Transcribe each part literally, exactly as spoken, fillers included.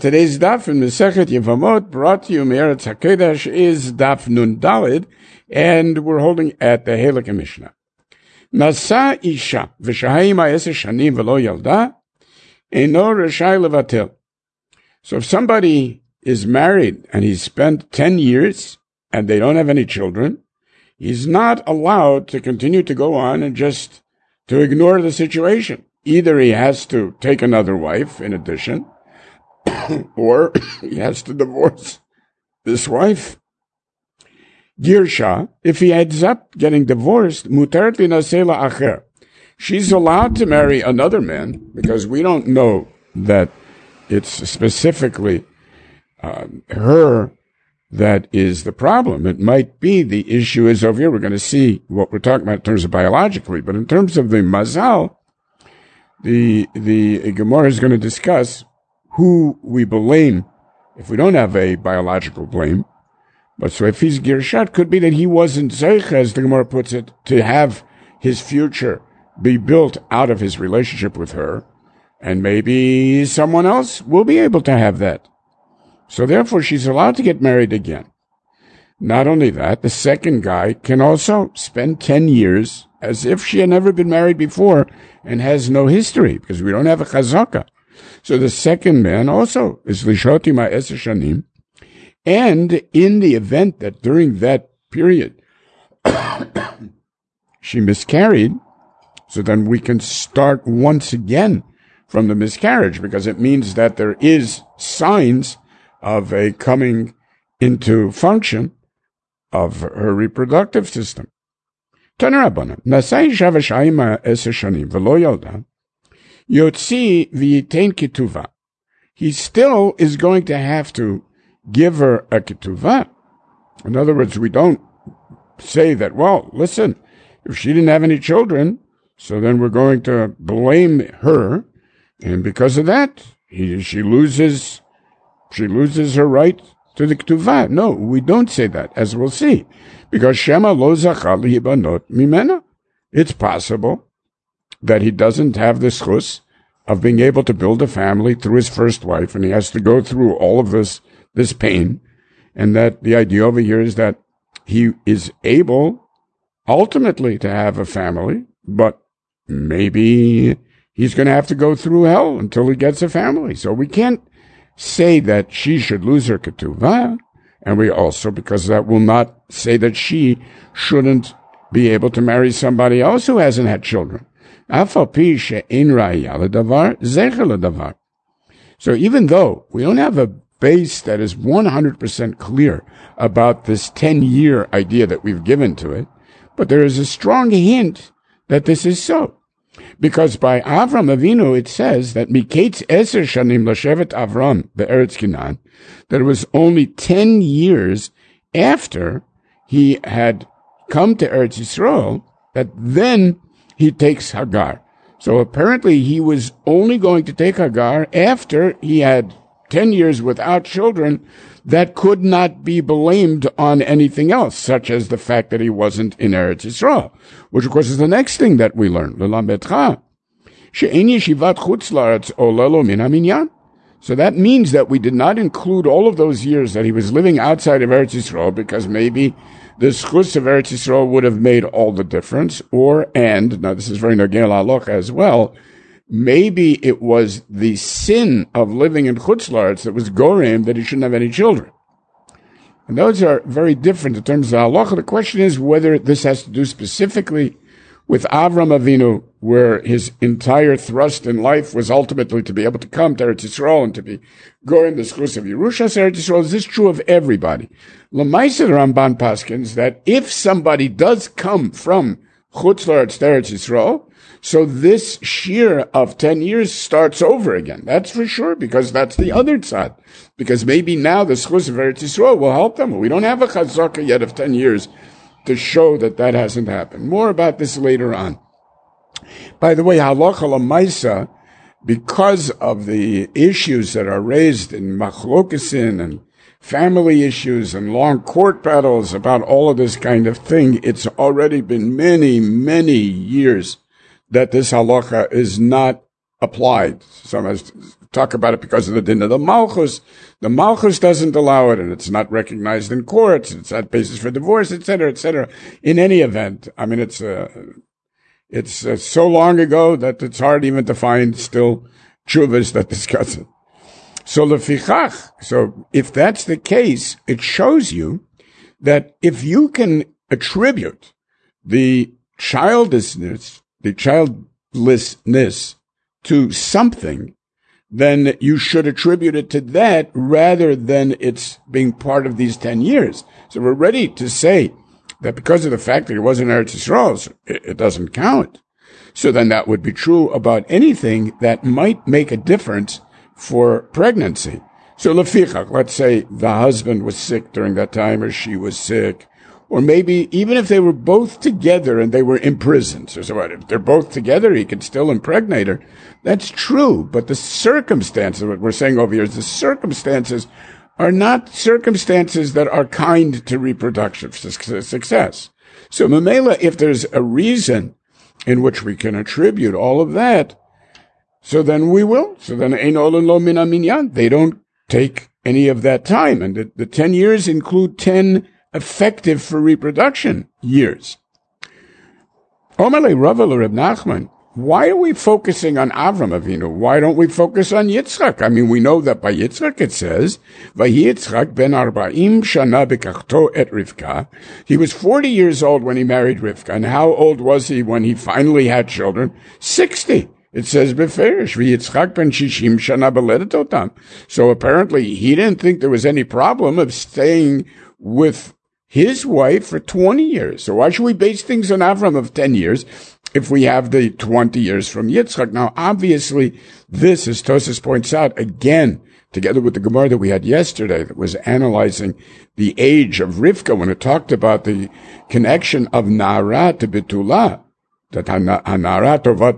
Today's daf in Masechet Yevamot, brought to you Me'eretz HaKodesh, is daf Nun Daled, and we're holding at the Halakha Mishnah. Nasa isha v'shahayim ha'eser shanim v'lo yalda eino rashai levatel. So if somebody is married and he's spent ten years and they don't have any children, he's not allowed to continue to go on and just to ignore the situation. Either he has to take another wife in addition, or he has to divorce this wife. Girsha, if he ends up getting divorced, muteret linaseh la'acher. She's allowed to marry another man, because we don't know that it's specifically uh, her that is the problem. It might be the issue is over here. We're going to see what we're talking about in terms of biologically, but in terms of the mazal, the the Gemara is going to discuss who we blame if we don't have a biological blame. But so if he's Girshat, could be that he wasn't Zeich, as the Gemara puts it, to have his future be built out of his relationship with her, and maybe someone else will be able to have that. So therefore she's allowed to get married again. Not only that, the second guy can also spend ten years as if she had never been married before and has no history, because we don't have a chazaka. So the second man also is lishoti ma'eser shanim, and in the event that during that period she miscarried, so then we can start once again from the miscarriage, because it means that there is signs of a coming into function of her reproductive system. Tanarabana, nasai shavashayim ma'eser shanim v'lo yalda, Yotzi v'yitain ketuvah. He still is going to have to give her a ketuvah. In other words, we don't say that, well, listen, if she didn't have any children, so then we're going to blame her, and because of that, he, she loses, she loses her right to the ketuvah. No, we don't say that, as we'll see, because Shema lo zachal lihibanot mimena. It's possible that he doesn't have the schus of being able to build a family through his first wife, and he has to go through all of this, this pain, and that the idea over here is that he is able ultimately to have a family, but maybe he's going to have to go through hell until he gets a family. So we can't say that she should lose her ketuvah, and we also, because that will not say that she shouldn't be able to marry somebody else who hasn't had children. So even though we don't have a base that is one hundred percent clear about this ten-year idea that we've given to it, but there is a strong hint that this is so. Because by Avram Avinu it says that Miketz Eser Shanim Lashevet Avram Be'eretz Canaan, that it was only ten years after he had come to Eretz Yisrael that then he takes Hagar. So apparently he was only going to take Hagar after he had ten years without children that could not be blamed on anything else, such as the fact that he wasn't in Eretz Yisrael, which of course is the next thing that we learn. So that means that we did not include all of those years that he was living outside of Eretz Yisrael, because maybe the schus of Eretz Yisrael would have made all the difference, or, and, now this is very nogei l'halacha as well, maybe it was the sin of living in Chutz La'aretz that was gorem that he shouldn't have any children. And those are very different in terms of halacha. The question is whether this has to do specifically with Avram Avinu, where his entire thrust in life was ultimately to be able to come to Eretz Yisrael and to be gorem the schus of Yerushas Eretz Yisrael. Is this true of everybody? L'maisa Ramban paskins that if somebody does come from Chutz La'aretz to Eretz Yisrael, so this shear of ten years starts over again. That's for sure, because that's the other tzad. Because maybe now the schus of Eretz Yisrael will help them. We don't have a chazaka yet of ten years to show that that hasn't happened. More about this later on. By the way, halacha l'maisa, because of the issues that are raised in machlokesin and family issues and long court battles about all of this kind of thing, it's already been many, many years that this halacha is not applied. Some has talk about it because of the din of the Malchus. The Malchus doesn't allow it, and it's not recognized in courts. It's not basis for divorce, et cetera, et cetera. In any event, I mean, it's uh, it's uh, so long ago that it's hard even to find still tshuvas that discuss it. So lefichach, so if that's the case, it shows you that if you can attribute the childlessness, the childlessness to something, then you should attribute it to that rather than it's being part of these ten years. So we're ready to say that because of the fact that it wasn't Eretz Yisrael, it, it doesn't count. So then that would be true about anything that might make a difference for pregnancy. So lefichach, let's say the husband was sick during that time, or she was sick, or maybe even if they were both together and they were imprisoned. So, so what, if they're both together, he can still impregnate her. That's true, but the circumstances, what we're saying over here is the circumstances are not circumstances that are kind to reproductive success. So Mamela, if there's a reason in which we can attribute all of that, so then we will. So then ein olan lo min aminyan. They don't take any of that time. And the, the ten years include ten effective for reproduction years. Omerle Rava Reb Nachman, why are we focusing on Avram Avinu? Why don't we focus on Yitzchak? I mean, we know that by Yitzchak it says, Vayi Yitzchak ben arba'im shana bekachto et Rivka. He was forty years old when he married Rivka. And how old was he when he finally had children? sixty. It says, Beferish, Yitzchak ben shishim shana beledet otam. So apparently he didn't think there was any problem of staying with his wife for twenty years. So why should we base things on Avram of ten years if we have the twenty years from Yitzchak? Now, obviously, this, as Tosas points out, again, together with the Gemara that we had yesterday that was analyzing the age of Rivka when it talked about the connection of Na'ara to Betula, that Na'ara tovat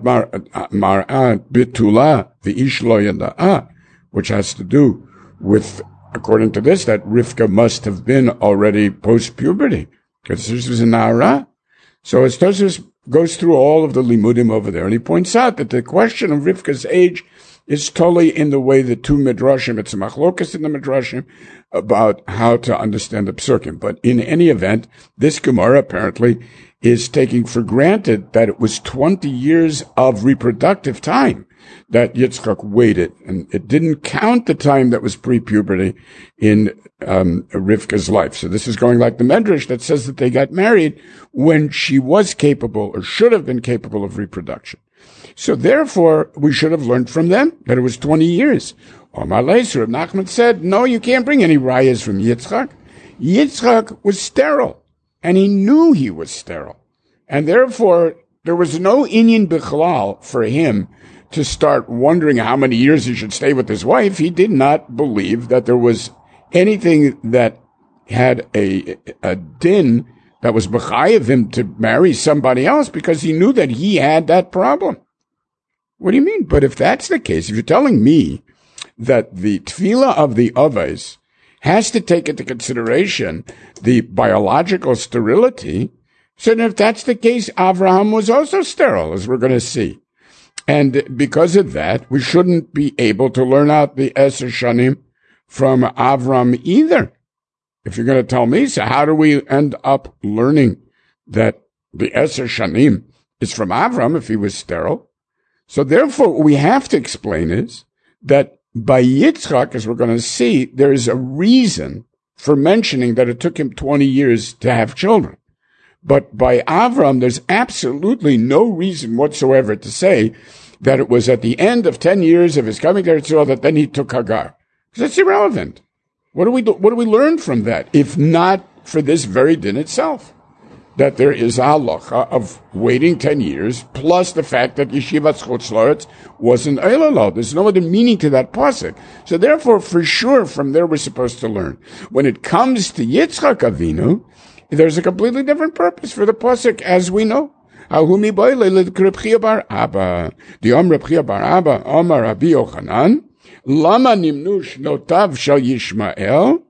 mar'a Betula v'ish lo yada'a, which has to do with, according to this, that Rivka must have been already post-puberty, because this was a Na'ara. So as Tosfos goes through all of the limudim over there, and he points out that the question of Rivka's age is totally in the way the two midrashim, it's a machlokas in the midrashim, about how to understand the psukim. But in any event, this Gemara apparently is taking for granted that it was twenty years of reproductive time that Yitzchak waited, and it didn't count the time that was pre-puberty in um, Rivka's life. So this is going like the Medrash that says that they got married when she was capable or should have been capable of reproduction. So therefore, we should have learned from them that it was twenty years. Omar Leiser of Nachman said, no, you can't bring any rayas from Yitzchak. Yitzchak was sterile, and he knew he was sterile. And therefore, there was no inyan bichlal for him to start wondering how many years he should stay with his wife. He did not believe that there was anything that had a, a din that was b'chayev him to marry somebody else, because he knew that he had that problem. What do you mean? But if that's the case, if you're telling me that the tefillah of the Avos has to take into consideration the biological sterility, so then if that's the case, Avraham was also sterile, as we're going to see. And because of that, we shouldn't be able to learn out the Eser Shanim from Avram either. If you're going to tell me, so how do we end up learning that the Eser Shanim is from Avram if he was sterile? So therefore, what we have to explain is that by Yitzchak, as we're going to see, there is a reason for mentioning that it took him twenty years to have children. But by Avram, there's absolutely no reason whatsoever to say that it was at the end of ten years of his coming to Eretz Yisrael that then he took Hagar. Because that's irrelevant. What do we do, what do we learn from that, if not for this very din itself? That there is a halacha of waiting ten years, plus the fact that Yeshivat Chutz La'aretz wasn't Eilalo. There's no other meaning to that pasuk. So therefore, for sure, from there we're supposed to learn. When it comes to Yitzchak Avinu, there's a completely different purpose for the pasuk, as we know. Ahumi boile Reb Chia bar Abba. The Om Reb Chia bar Abba, Omar Rabbi Yochanan, Lama nimnu shnotav shel Yishmael,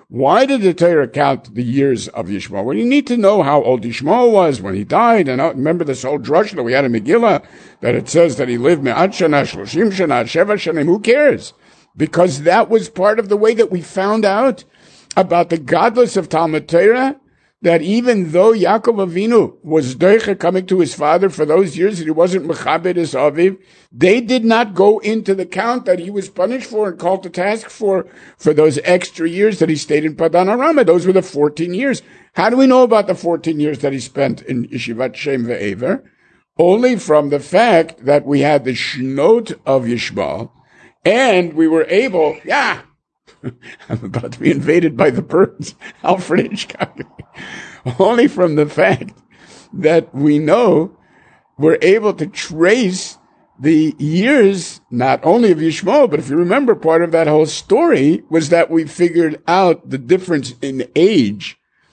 Why did the Torah count the years of Yishmael? Well, you need to know how old Yishmael was when he died. And remember this whole drush that we had in Megillah, that it says that he lived me'at shana, shloshim shana, sheva shanim. Who cares? Because that was part of the way that we found out about the godless of Talmud Torah, that even though Yaakov Avinu was doicha coming to his father for those years that he wasn't mechabed his aviv, they did not go into the count that he was punished for and called to task for, for those extra years that he stayed in Padan Aram. Those were the fourteen years. How do we know about the fourteen years that he spent in Yeshivat Shem Ve'ever? Only from the fact that we had the Shnot of Yishmael, and we were able, yeah, I'm about to be invaded by the birds, Alfred Hitchcock. Only from the fact that we know we're able to trace the years, not only of Yishmael, but if you remember, part of that whole story was that we figured out the difference in age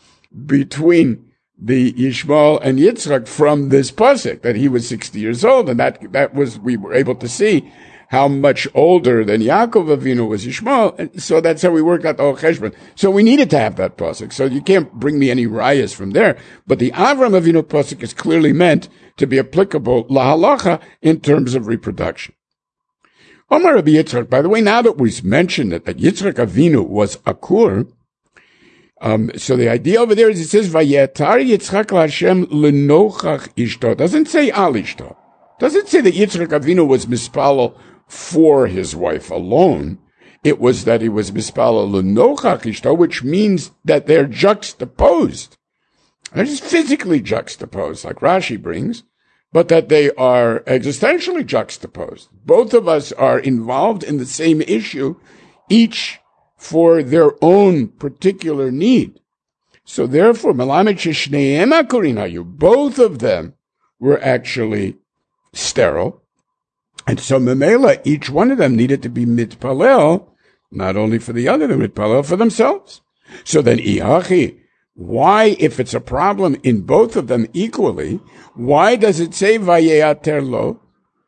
between the Yishmael and Yitzchak from this pasuk, that he was sixty years old, and that that was, we were able to see how much older than Yaakov Avinu was Yishmael, and so that's how we worked out the whole cheshbon. So we needed to have that pasuk. So you can't bring me any rayas from there. But the Avram Avinu pasuk is clearly meant to be applicable lahalacha in terms of reproduction. Omar Rabbi Yitzchak. By the way, now that we've mentioned it, that Yitzchak Avinu was akur, um, so the idea over there is it says Vayetar Yitzchak LaHashem lenochach ishto. It doesn't say al ishto. Doesn't say that Yitzchak Avinu was mispalel for his wife alone. It was that he was mispalel l'nochach ishto, which means that they're juxtaposed. They're just physically juxtaposed, like Rashi brings, but that they are existentially juxtaposed. Both of us are involved in the same issue, each for their own particular need. So therefore, melamed sheshneim akurin hayu, both of them were actually sterile. And so Memela, each one of them needed to be mitpalel, not only for the other, but mitpalel for themselves. So then, ihachi, why, if it's a problem in both of them equally, why does it say vayeater lo?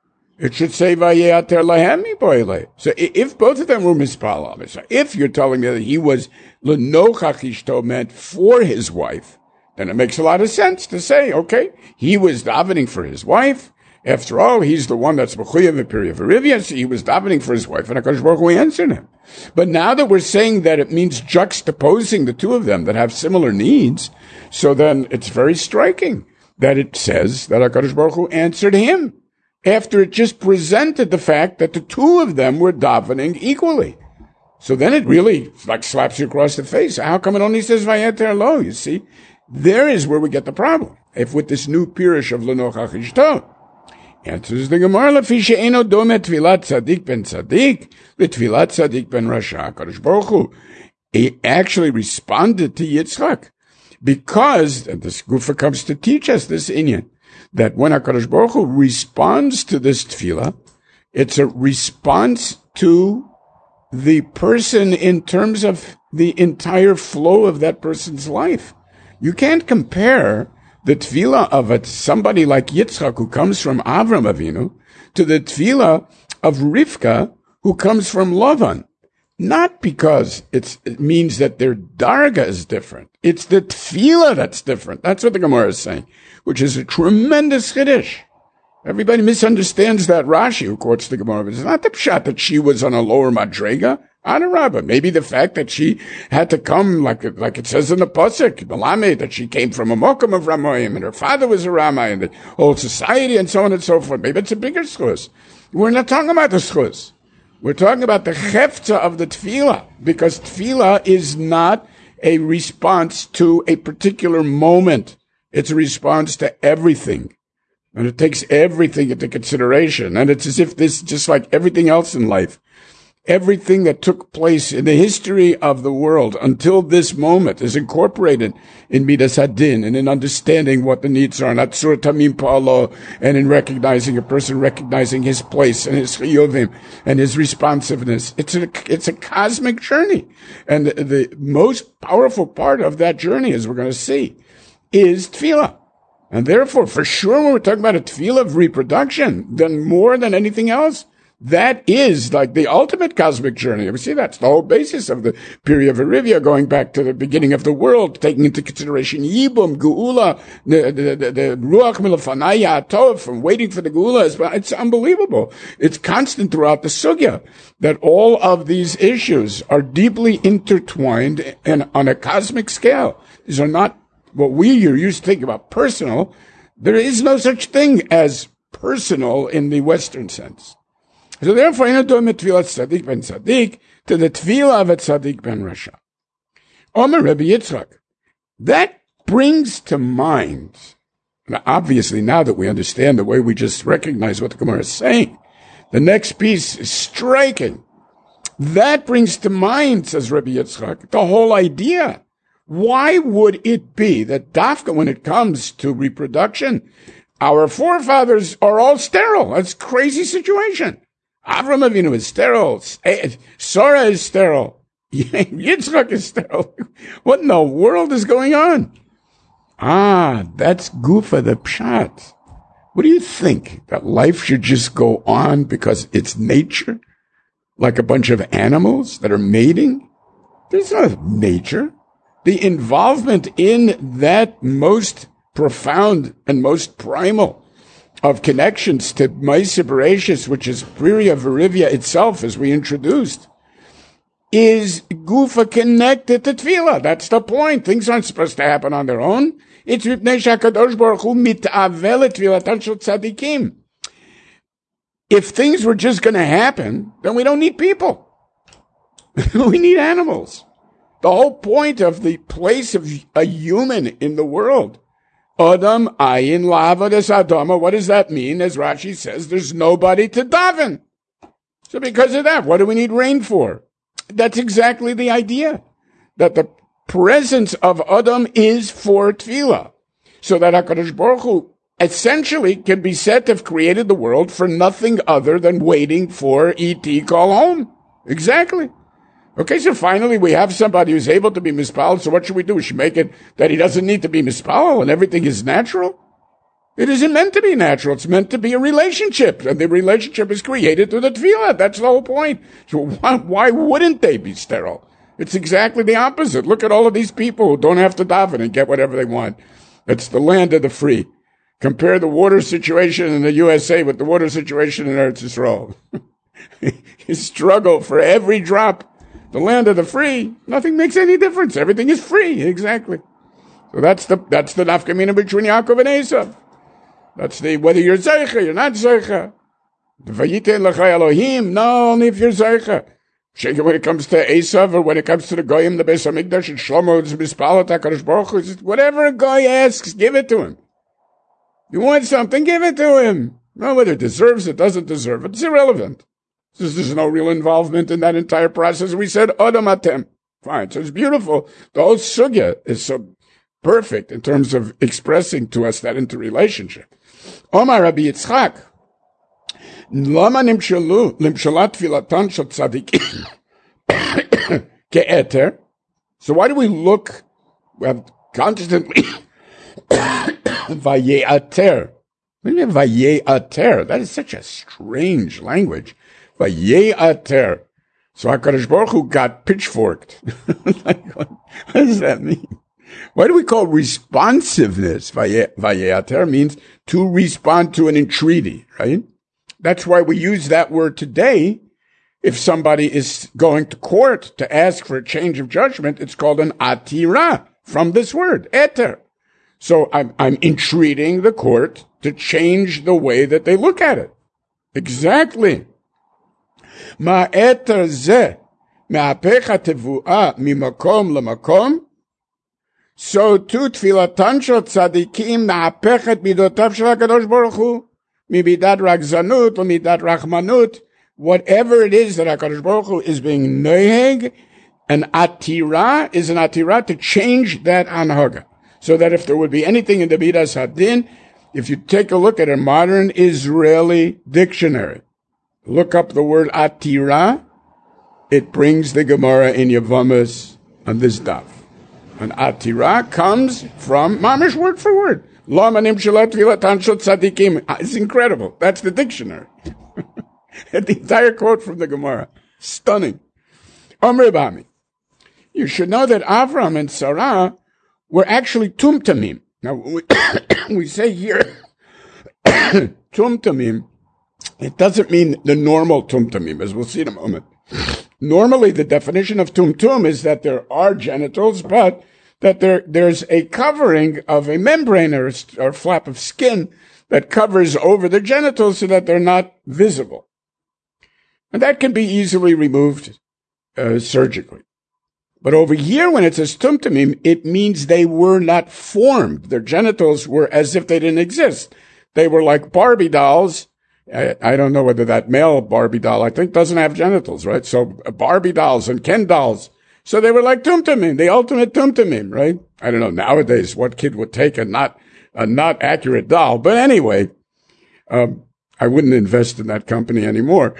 It should say vayeater lahem miboile. So if both of them were mispalel, so if you're telling me that he was l'nochach ishto meant for his wife, then it makes a lot of sense to say, okay, he was davening for his wife. After all, he's the one that's mechuyev v'piriya v'rivya, so he was davening for his wife, and HaKadosh Baruch Hu answered him. But now that we're saying that it means juxtaposing the two of them that have similar needs, so then it's very striking that it says that HaKadosh Baruch Hu answered him, after it just presented the fact that the two of them were davening equally. So then it really like slaps you across the face. How come it only says vayeter lo? You see, there is where we get the problem. If with this new pirush of l'nochach ishto, answers the Gemara, Lafi she'eno dome tfilat tzadik ben tzadik, l'tfilat tzadik ben rasha. HaKadosh Baruch Hu, he actually responded to Yitzchak, because, and this Gufa comes to teach us this inyan, that when HaKadosh Baruch Hu responds to this tefillah, it's a response to the person in terms of the entire flow of that person's life. You can't compare the tefillah of a, somebody like Yitzchak, who comes from Avram Avinu, to the tefillah of Rivka, who comes from Lavan. Not because it's, it means that their darga is different. It's the tefillah that's different. That's what the Gemara is saying, which is a tremendous chiddush. Everybody misunderstands that Rashi, who quotes the Gemara. It's not the pshat that she was on a lower madrega. Anarabah. Maybe the fact that she had to come, like like it says in the pasuk, Malame, that she came from a mokum of Ramoyim, and her father was a Ramay, and the whole society, and so on and so forth. Maybe it's a bigger schus. We're not talking about the schus. We're talking about the chefza of the tefillah, because tefillah is not a response to a particular moment. It's a response to everything. And it takes everything into consideration. And it's as if this, just like everything else in life, everything that took place in the history of the world until this moment is incorporated in Midas Hadin and in understanding what the needs are, not Sur Tamim Pa'alo, and in recognizing a person, recognizing his place and his chiyuvim and his responsiveness. It's a, it's a cosmic journey. And the, the most powerful part of that journey, as we're going to see, is tefillah. And therefore, for sure, when we're talking about a tefillah of reproduction, then more than anything else, That is like the ultimate cosmic journey. We see that's the whole basis of the Pirya Verivia, going back to the beginning of the world, taking into consideration Yibum, Geula, the, the, the, the Ruach Milafanaya Atov, from waiting for the Geula. It's, it's unbelievable. It's constant throughout the Sugya that all of these issues are deeply intertwined and on a cosmic scale. These are not what we used to think about personal. There is no such thing as personal in the Western sense. So therefore, in a doing tefillah tzaddik ben tzaddik to the tefillah of a tzaddik ben rasha. Omer Rebbe Yitzchak. That brings to mind, now obviously now that we understand the way we just recognize what the Gemara is saying, the next piece is striking. That brings to mind, says Rebbe Yitzchak, the whole idea. Why would it be that dafka, when it comes to reproduction, our forefathers are all sterile? That's a crazy situation. Avram Avinu is sterile. Sarah is sterile. Yitzchak is sterile. What in the world is going on? Ah, that's Gufa the Pshat. What do you think? That life should just go on because it's nature? Like a bunch of animals that are mating? There's no nature. The involvement in that most profound and most primal of connections to Maaseh Bereshis, which is Pirya Verivia itself, as we introduced, is Gufa connected to Tefillah. That's the point. Things aren't supposed to happen on their own. It's Mipnei HaKadosh Baruch Hu mit'avel Tefillatan shel tzadikim. If things were just going to happen, then we don't need people. We need animals. The whole point of the place of a human in the world, Adam ayin la'avodas adama. What does that mean? As Rashi says, there's nobody to daven. So because of that, what do we need rain for? That's exactly the idea. That the presence of Adam is for tefillah. So that HaKadosh Baruch Hu essentially can be said to have created the world for nothing other than waiting for E T call home. Exactly. Okay, so finally we have somebody who's able to be mispal, so what should we do? We should make it that he doesn't need to be mispal and everything is natural? It isn't meant to be natural. It's meant to be a relationship, and the relationship is created through the tefillah. That's the whole point. So why, why wouldn't they be sterile? It's exactly the opposite. Look at all of these people who don't have to daven and get whatever they want. It's the land of the free. Compare the water situation in the U S A with the water situation in Eretz Yisrael. You struggle for every drop. The land of the free, nothing makes any difference. Everything is free, exactly. So that's the that's the nafkamina between Yaakov and Esav. That's the whether you're zeicha, you're not zeicha. The vayiten l'chai Elohim, no, only if you're zeicha. When it comes to Esav or when it comes to the goyim, the Beis Hamikdash, and Shlomo is mispalat HaKadosh Baruch Hu, whatever a guy asks, give it to him. You want something, give it to him. No, whether it deserves it, doesn't deserve it, it's irrelevant. There's no real involvement in that entire process. We said, Adam Atem. Fine. So it's beautiful. The whole sugya is so perfect in terms of expressing to us that interrelationship. Omar Rabbi Yitzchak. Lama nimshalu, limshalat filatan shel tzadikim ke'eter. So why do we look, we have constantly, vaye'ater. What do you mean vaye'ater? That is such a strange language. Vaye'ater. So HaKadosh Baruch Hu got pitchforked. Like, what, what does that mean? Why do we call responsiveness? Vaye'ater means to respond to an entreaty, right? That's why we use that word today. If somebody is going to court to ask for a change of judgment, it's called an atira from this word, eter. So I'm, I'm entreating the court to change the way that they look at it. Exactly. Ma'eter ze me'apecha tevu'a mimakom lemakom. So too tfilatan shel tzadikim me'apechet midotav shel HaKadosh Baruch Hu mibidat ragzanut or midat rachmanut. Whatever it is that HaKadosh Baruch Hu is being noheg, an atira is an atira to change that anhaga. So that if there would be anything in the Midas Hadin, if you take a look at a modern Israeli dictionary, look up the word atira, it brings the Gemara in Yevamos on this daf. An atira comes from mamish word for word. It's incredible. That's the dictionary. at the entire quote from the Gemara. Stunning. Omri Bami. You should know that Avram and Sarah were actually tumtamim. Now, we, we say here, tumtamim, it doesn't mean the normal tumtamim, as we'll see in a moment. Normally, the definition of tumtum is that there are genitals, but that there there's a covering of a membrane or, or flap of skin that covers over the genitals so that they're not visible. And that can be easily removed uh, surgically. But over here, when it says tumtumim, it means they were not formed. Their genitals were as if they didn't exist. They were like Barbie dolls. I, I don't know whether that male Barbie doll, I think, doesn't have genitals, right? So Barbie dolls and Ken dolls. So they were like tumtumim, the ultimate tumtumim, right? I don't know nowadays what kid would take a not a not accurate doll. But anyway, um, I wouldn't invest in that company anymore,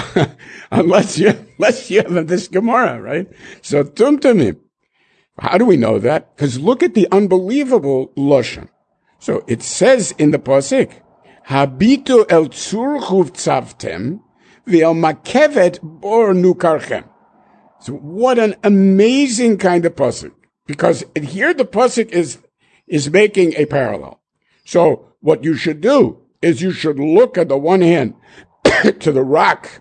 unless you, unless you have this Gemara, right? So, tumtumim. How do we know that? Because look at the unbelievable Lashon. So, it says in the Pasuk, Habitu el tzur chuv tzavtem, v'el makevet bor nukarchem. So, what an amazing kind of Pasuk. Because here the Pasuk is, is making a parallel. So, what you should do is you should look at the one hand to the rock,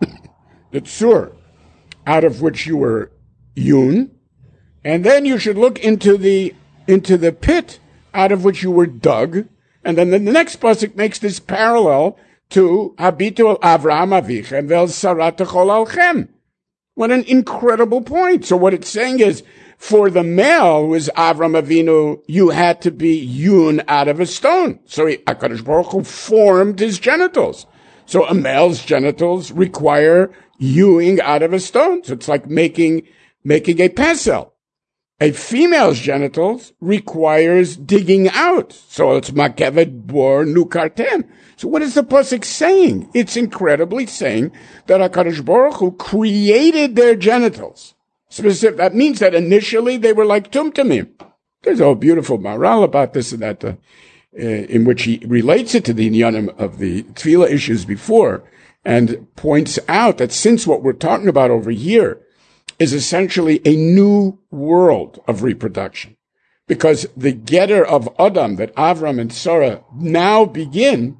the tzur, out of which you were hewn, and then you should look into the into the pit out of which you were dug, and then the next pasuk makes this parallel to Habitu al Avraham Avichem vel Sarah techol alchem. What an incredible point! So what it's saying is, for the male who is Avram Avinu, you had to be hewn out of a stone. So he, HaKadosh Baruch Hu formed his genitals. So a male's genitals require hewing out of a stone. So it's like making, making a pesel. A female's genitals requires digging out. So it's makevet bor nukartem. So what is the pasuk saying? It's incredibly saying that HaKadosh Baruch Hu created their genitals. Specific, that means that initially they were like tumtumim. There's a beautiful maral about this and that, uh, uh, in which he relates it to the inyanim of the tefillah issues before, and points out that since what we're talking about over here is essentially a new world of reproduction, because the getter of Adam that Avram and Sarah now begin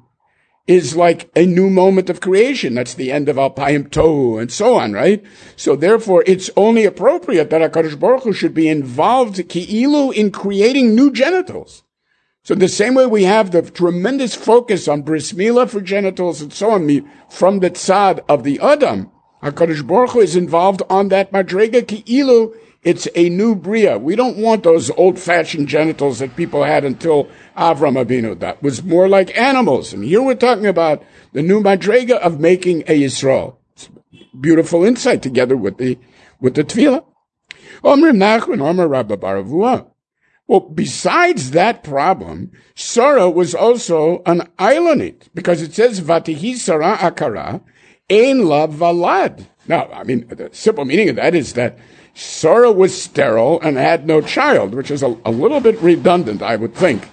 is like a new moment of creation. That's the end of Alpayim Tohu and so on, right? So therefore, it's only appropriate that HaKadosh Baruch Hu should be involved ki'ilu in creating new genitals. So the same way we have the tremendous focus on bris milah for genitals and so on from the tzad of the Adam, HaKadosh Baruch Hu is involved on that madrega ki'ilu. It's a new bria. We don't want those old-fashioned genitals that people had until Avram Avinu. That was more like animals. And here we're talking about the new madrega of making a Yisrael. It's beautiful insight together with the with the tefillah. Omrim Nachman, Omer Rabba Baravua. Well, besides that problem, Sarah was also an islandite, because it says Vatihi Sarah Akara Ein La Valad. Now, I mean, the simple meaning of that is that Sarah was sterile and had no child, which is a, a little bit redundant, I would think.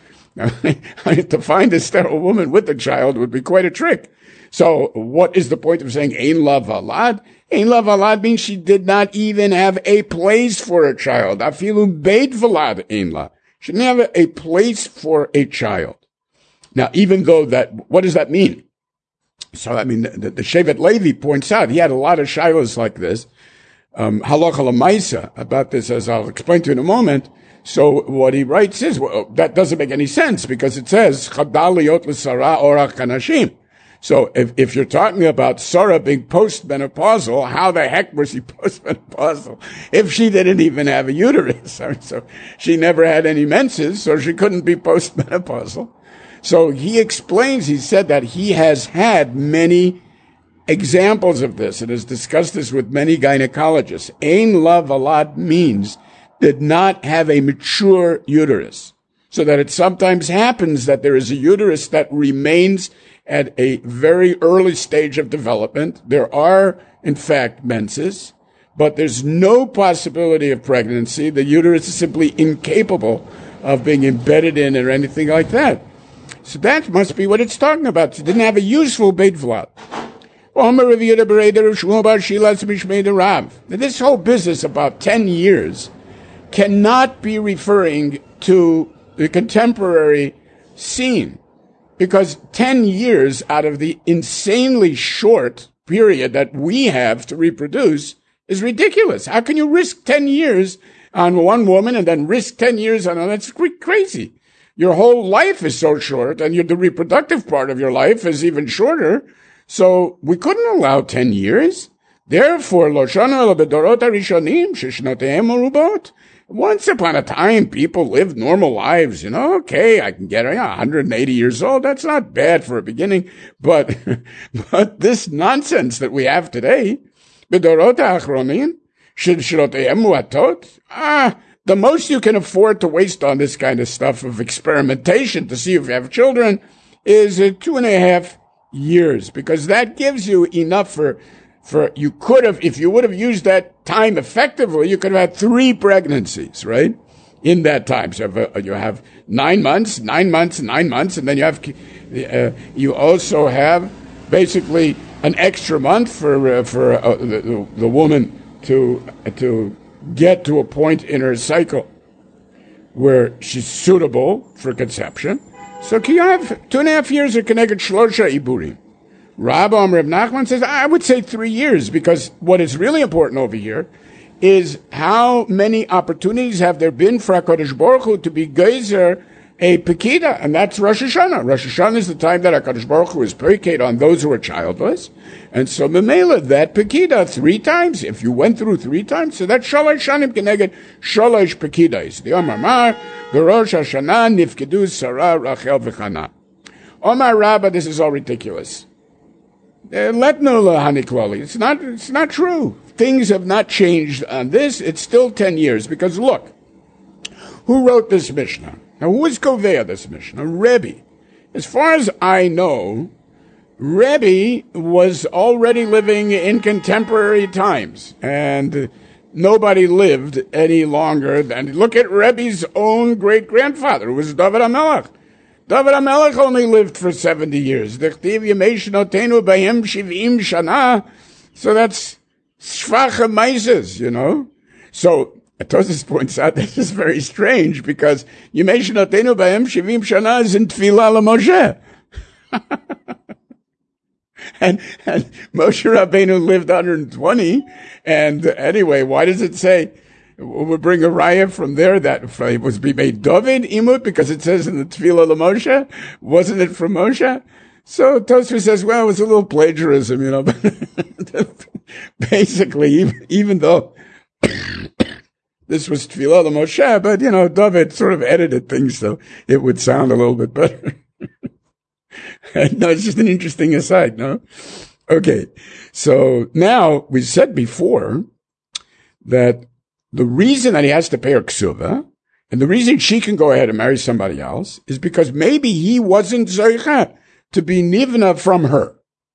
To find a sterile woman with a child would be quite a trick. So what is the point of saying Ein La Valad? Ein La Valad means she did not even have a place for a child. Afilu Beit Valad Ein La. She didn't have a place for a child. Now, even though that, what does that mean? So, I mean, the, the Shevet Levi points out, he had a lot of shilas like this. Um, halacha l'maisa about this, as I'll explain to you in a moment. So what he writes is, well, that doesn't make any sense, because it says, Chadal liyot l'sara orach kanashim. So if, if you're talking about Sarah being postmenopausal, how the heck was she postmenopausal if she didn't even have a uterus? I mean, so she never had any menses, so she couldn't be postmenopausal. So he explains, he said that he has had many examples of this and has discussed this with many gynecologists. Ein La Valad means did not have a mature uterus. So that it sometimes happens that there is a uterus that remains at a very early stage of development. There are, in fact, menses, but there's no possibility of pregnancy. The uterus is simply incapable of being embedded in or anything like that. So that must be what it's talking about. She didn't have a useful Beit Vlad. This whole business about ten years cannot be referring to the contemporary scene, because ten years out of the insanely short period that we have to reproduce is ridiculous. How can you risk ten years on one woman and then risk ten years on another? That's crazy. Your whole life is so short, and your, the reproductive part of your life is even shorter. So we couldn't allow ten years. Therefore, once upon a time, people lived normal lives. You know, okay, I can get you know, one hundred eighty years old. That's not bad for a beginning. But, but this nonsense that we have today, ah, the most you can afford to waste on this kind of stuff of experimentation to see if you have children is uh, two and a half years, because that gives you enough for, for, you could have, if you would have used that time effectively, you could have had three pregnancies, right? In that time. So you have, uh, you have nine months, nine months, nine months, and then you have, uh, you also have basically an extra month for, uh, for uh, the, the woman to, uh, to, get to a point in her cycle where she's suitable for conception. So you have two and a half years of connected shlosha iburim. Rabbi Amr Nachman says, I would say three years, because what is really important over here is how many opportunities have there been for HaKadosh Baruch Hu to be geyser a Pekida, and that's Rosh Hashanah. Rosh Hashanah is the time that HaKadosh Baruch Hu is pekid on those who are childless. And so Memela, that Pekida, three times, if you went through three times, so that's Shalosh Shanim Keneged Shalosh Pekidas. The Omar Mar, the Rosh Hashanah, Nifkedu, Sarah, Rachel, V'chana. Omar Rabba, this is all ridiculous. Let no Haniklali. It's not, it's not true. Things have not changed on this. It's still ten years, because look, who wrote this Mishnah? Now, who is Kovea, this Mishnah? Rebbe. As far as I know, Rebbe was already living in contemporary times, and nobody lived any longer than, look at Rebbe's own great-grandfather, who was David HaMelech. David HaMelech only lived for seventy years. So that's Shvacha Maises, you know? So, Tosfos points out this is very strange, because Yemei Shnotenu B'hem Shivim Shana is in Tefillah LaMoshe. and, and Moshe Rabbeinu lived one hundred twenty, and anyway, why does it say, we'll bring a raya from there that it was be made David Imut, because it says in the Tefillah LaMoshe, wasn't it from Moshe? So Tosfos says, well, it was a little plagiarism, you know, but basically, even, even though this was Tefillah LaMoshe, but, you know, David sort of edited things so it would sound a little bit better. No, it's just an interesting aside, no? Okay. So now, we said before that the reason that he has to pay her ksuva, and the reason she can go ahead and marry somebody else, is because maybe he wasn't zoicha to be nivna from her.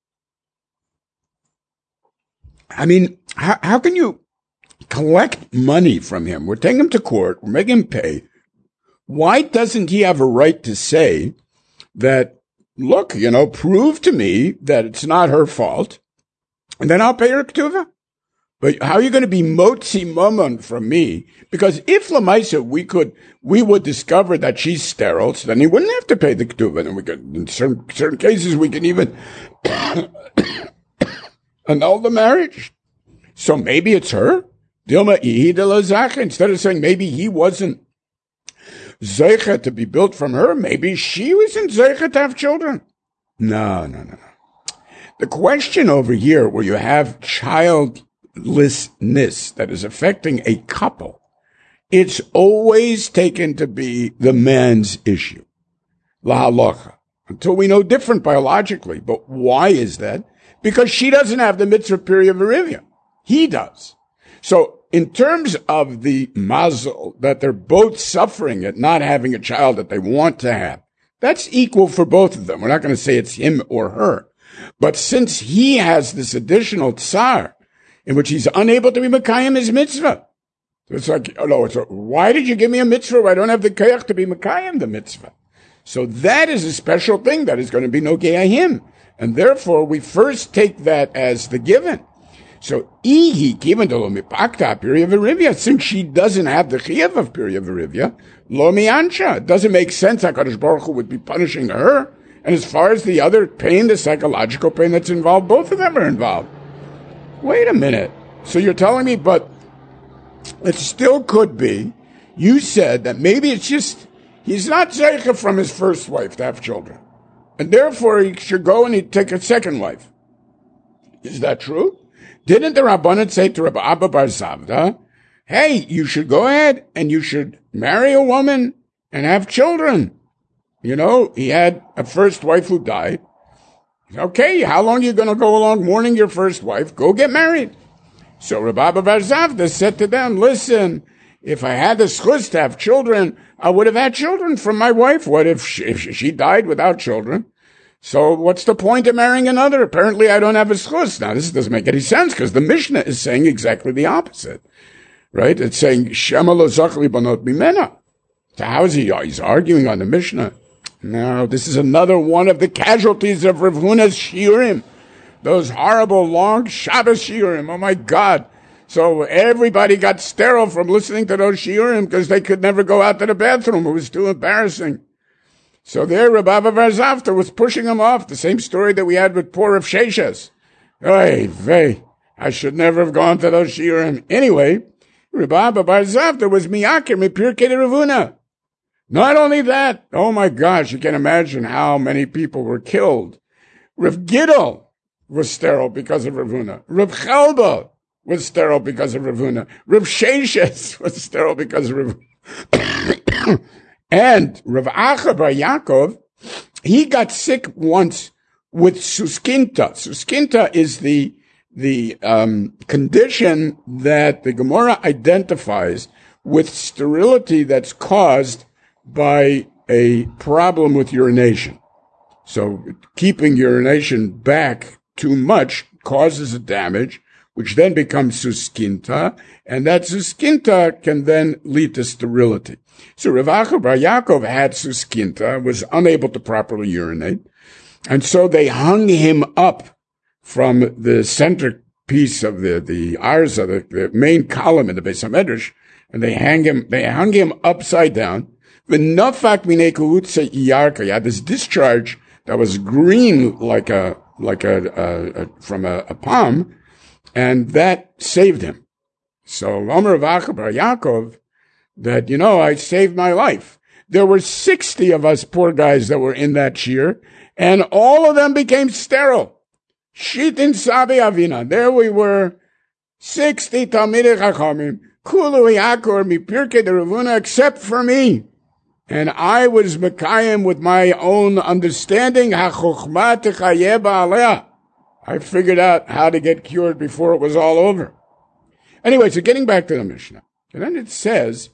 I mean, how, how can you collect money from him? We're taking him to court. We're making him pay. Why doesn't he have a right to say that, look, you know, prove to me that it's not her fault, and then I'll pay her ketuvah? But how are you going to be motzi mamon from me? Because if Lamaisa, we could, we would discover that she's sterile, so then he wouldn't have to pay the ketuvah. And we could, in certain, certain cases, we can even annul the marriage. So maybe it's her. Instead of saying maybe he wasn't zeicha to be built from her, maybe she wasn't zeicha to have children. No, no, no, no. The question over here, where you have childlessness that is affecting a couple, it's always taken to be the man's issue. La halacha. Until we know different biologically. But why is that? Because she doesn't have the mitzvah period of Arivia. He does. So, in terms of the mazel, that they're both suffering at not having a child that they want to have, that's equal for both of them. We're not going to say it's him or her. But since he has this additional tsar, in which he's unable to be Mekayim his mitzvah, so it's like, oh no, it's a, why did you give me a mitzvah where I don't have the kayach to be Mekayim the mitzvah? So that is a special thing that is going to be nogea him. And therefore, we first take that as the given. So, ihi kivan de lo mipakta pirya v'rivya, since she doesn't have the chiyuv of pirya v'rivya, lo miansha. It doesn't make sense HaKadosh Baruch Hu would be punishing her. And as far as the other pain, the psychological pain that's involved, both of them are involved. Wait a minute. So you're telling me, but it still could be, you said that maybe it's just, he's not zeicha from his first wife to have children. And therefore he should go and he'd take a second wife. Is that true? Didn't the Rabbanan say to Rabbi Abba Bar Zavda, hey, you should go ahead and you should marry a woman and have children? You know, he had a first wife who died. Okay, how long are you going to go along mourning your first wife? Go get married. So Rabbi Abba Bar Zavda said to them, listen, if I had the schus to have children, I would have had children from my wife. What if she, if she died without children? So what's the point of marrying another? Apparently I don't have a schus. Now this doesn't make any sense because the Mishnah is saying exactly the opposite. Right? It's saying, Shema lo zachli banot mimena. So how is he? He's arguing on the Mishnah. No, this is another one of the casualties of Rav Huna's shiurim. Those horrible long Shabbos shiurim. Oh my God. So everybody got sterile from listening to those shiurim because they could never go out to the bathroom. It was too embarrassing. So there, Rabbi Abba Bar Zavda was pushing him off. The same story that we had with poor Rav Sheshes. Oy vey, I should never have gone to those shiurim. Anyway, Rabbi Abba Bar Zavda was miyakir mipirkei de Rav Huna. Not only that, oh my gosh, you can imagine how many people were killed. Rav Gidol was sterile because of Rav Huna. Rav Chelba was sterile because of Rav Huna. Rav Sheshes was sterile because of Rav Huna. And Rav Acha Bar Yaakov, he got sick once with suskinta. Suskinta is the the um, condition that the Gemara identifies with sterility that's caused by a problem with urination. So keeping urination back too much causes a damage, which then becomes suskinta, and that suskinta can then lead to sterility. So Rav Acha Bar Yaakov had suskinta, was unable to properly urinate, and so they hung him up from the centerpiece of the, the arza, the, the main column in the Beis HaMedrash, and they hang him, they hung him upside down. The nafak minei kahutza iyarka, had this discharge that was green like a, like a, a, a from a, a palm, and that saved him. So Omer Rav Acha Bar Yaakov, that, you know, I saved my life. There were sixty of us poor guys that were in that shiur, and all of them became sterile. Shitin Sabi Avina. There we were, sixty Talmidei Chachamim, Kulu Yakor Mipirkei de Rav Huna, except for me. And I was Mekayim with my own understanding. HaChochma Techayeh Ba'aleh. I figured out how to get cured before it was all over. Anyway, so getting back to the Mishnah. And then it says,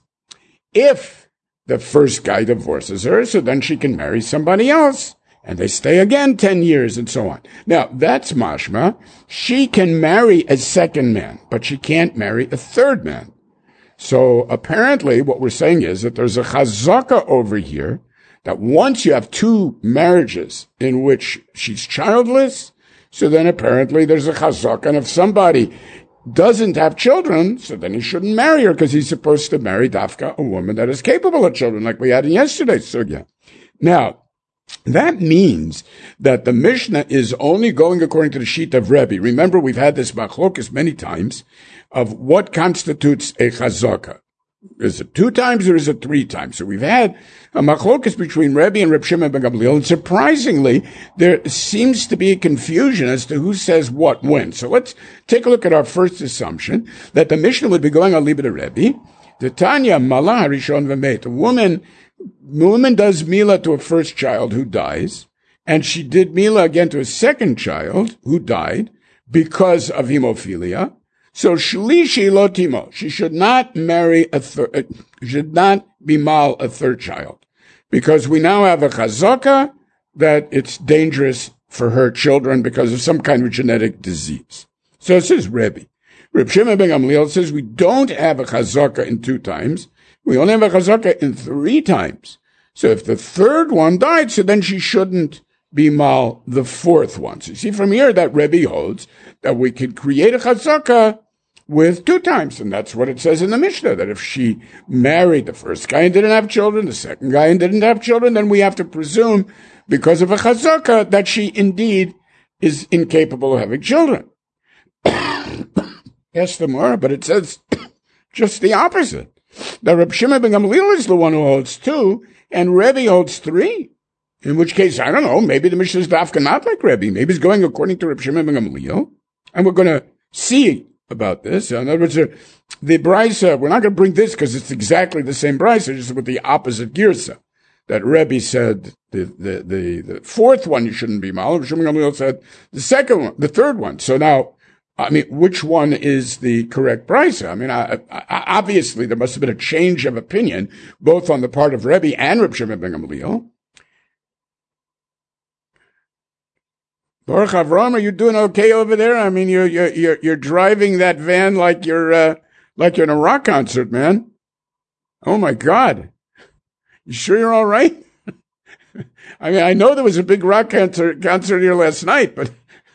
if the first guy divorces her, so then she can marry somebody else. And they stay again ten years and so on. Now, that's mashma. She can marry a second man, but she can't marry a third man. So apparently what we're saying is that there's a chazaka over here that once you have two marriages in which she's childless, so then apparently there's a chazaka, and if somebody doesn't have children, so then he shouldn't marry her because he's supposed to marry dafka, a woman that is capable of children, like we had in yesterday's sugya. Now, that means that the Mishnah is only going according to the sheet of Rebbe. Remember, we've had this machlokus many times of what constitutes a chazaka. Is it two times or is it three times? So we've had a machlokus between Rebbe and Reb Shimon ben Gamliel, and surprisingly, there seems to be a confusion as to who says what when. So let's take a look at our first assumption, that the Mishnah would be going on Liber Rebbe. The Tanya Malah Rishon V'Met, a woman, a woman does Mila to a first child who dies, and she did Mila again to a second child who died because of hemophilia. So shlishi lo timo, she should not marry a third, should not be mal a third child, because we now have a chazaka that it's dangerous for her children because of some kind of genetic disease. So it says Rebbe. Reb Shimon ben Gamliel says we don't have a chazaka in two times. We only have a chazaka in three times. So if the third one died, so then she shouldn't be mal the fourth one. So you see from here that Rebbe holds that we could create a chazaka with two times, and that's what it says in the Mishnah, that if she married the first guy and didn't have children, the second guy and didn't have children, then we have to presume, because of a chazaka, that she indeed is incapable of having children. Yes, the more, but it says just the opposite. The Reb Shimon ben Gamliel is the one who holds two, and Rebbe holds three. In which case, I don't know, maybe the Mishnah is dafka not like Rebbe. Maybe it's going according to Reb Shimon ben Gamliel. And we're going to see about this. In other words, uh, the Brisa, we're not going to bring this because it's exactly the same Brisa, just with the opposite girsa. That Rebbe said the, the, the, the fourth one you shouldn't be mal. Reb Shimon ben Gamliel said the second one, the third one. So now, I mean, which one is the correct Brisa? I mean, I, I, obviously there must have been a change of opinion, both on the part of Rebbe and Reb Shimon ben Gamliel. Baruch Avram, are you doing okay over there? I mean, you're you're you're, you're driving that van like you're uh, like you're in a rock concert, man. Oh my God, you sure you're all right? I mean, I know there was a big rock concert concert here last night, but